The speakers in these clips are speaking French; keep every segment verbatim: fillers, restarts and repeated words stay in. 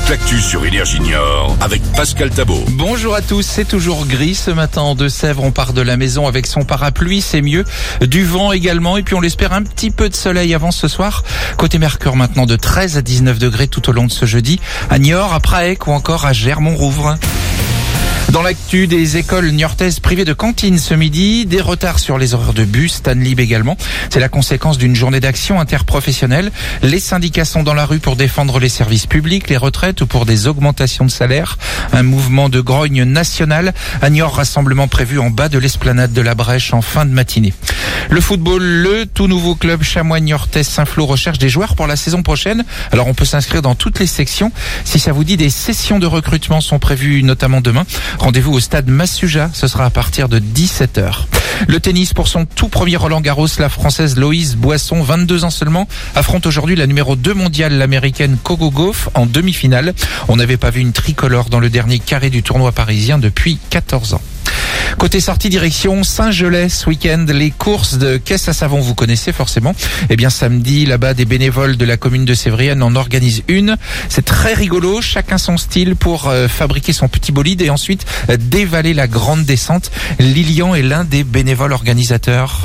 toute l'actu sur Énergie Niort avec Pascal Thabot. Bonjour à tous, c'est toujours gris ce matin en Deux-Sèvres. On part de la maison avec son parapluie, c'est mieux. Du vent également et puis on l'espère un petit peu de soleil avant ce soir. Côté Mercure maintenant de treize à dix-neuf degrés tout au long de ce jeudi. À Niort, à Praec ou encore à Germont-Rouvre. Dans l'actu des écoles niortaises privées de cantine ce midi, des retards sur les horaires de bus, Stanlib également. C'est la conséquence d'une journée d'action interprofessionnelle. Les syndicats sont dans la rue pour défendre les services publics, les retraites ou pour des augmentations de salaire. Un mouvement de grogne national. À Niort, rassemblement prévu en bas de l'esplanade de la Brèche en fin de matinée. Le football, le tout nouveau club chamois niortais Saint-Flour recherche des joueurs pour la saison prochaine. Alors on peut s'inscrire dans toutes les sections. Si ça vous dit, des sessions de recrutement sont prévues notamment demain. Rendez-vous au stade Massuja, ce sera à partir de dix-sept heures. Le tennis pour son tout premier Roland-Garros, la Française Loïse Boisson, vingt-deux ans seulement, affronte aujourd'hui la numéro deux mondiale, l'Américaine Coco Gauff, en demi-finale. On n'avait pas vu une tricolore dans le dernier carré du tournoi parisien depuis quatorze ans. Côté sortie direction Saint-Gelais ce week-end, les courses de caisse à savon, vous connaissez forcément. Eh bien samedi, là-bas, des bénévoles de la commune de Sévrienne en organisent une. C'est très rigolo, chacun son style pour euh, fabriquer son petit bolide et ensuite euh, dévaler la grande descente. Lilian est l'un des bénévoles organisateurs.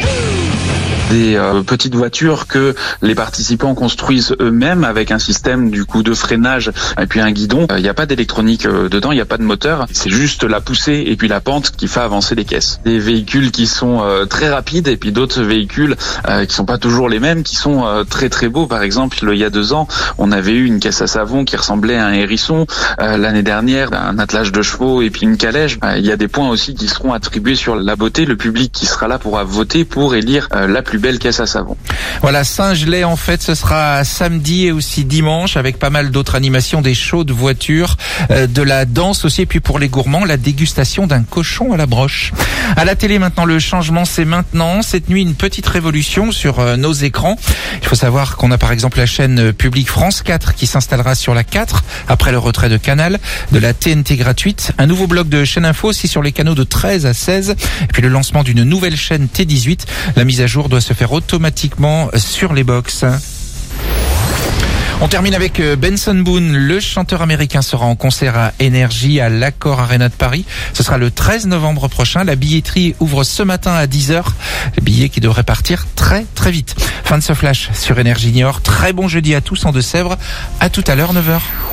Des euh, petites voitures que les participants construisent eux-mêmes avec un système du coup de freinage et puis un guidon. Il euh, n'y a pas d'électronique euh, dedans, il n'y a pas de moteur. C'est juste la poussée et puis la pente qui fait avancer les caisses. Des véhicules qui sont euh, très rapides et puis d'autres véhicules euh, qui sont pas toujours les mêmes, qui sont euh, très très beaux. Par exemple, il y a deux ans, on avait eu une caisse à savon qui ressemblait à un hérisson. Euh, l'année dernière, un attelage de chevaux et puis une calèche. Euh, il y a des points aussi qui seront attribués sur la beauté. Le public qui sera là pourra voter pour élire euh, la plus belle caisse à savon. Voilà, Saint-Gelais en fait, ce sera samedi et aussi dimanche avec pas mal d'autres animations, des shows de voitures, euh, de la danse aussi, et puis pour les gourmands, la dégustation d'un cochon à la broche. À la télé maintenant, le changement c'est maintenant. Cette nuit, une petite révolution sur euh, nos écrans. Il faut savoir qu'on a par exemple la chaîne publique France quatre qui s'installera sur la quatre après le retrait de Canal, de la T N T gratuite, un nouveau bloc de chaîne info aussi sur les canaux de treize à seize, et puis le lancement d'une nouvelle chaîne T dix-huit. La mise à jour doit se faire automatiquement sur les box. On termine avec Benson Boone, le chanteur américain sera en concert à Énergie à l'Accor Arena de Paris. Ce sera le treize novembre prochain. La billetterie ouvre ce matin à dix heures. Les billets qui devraient partir très très vite. Fin de ce flash sur Énergie Niort. Très bon jeudi à tous en Deux-Sèvres. À tout à l'heure, neuf heures.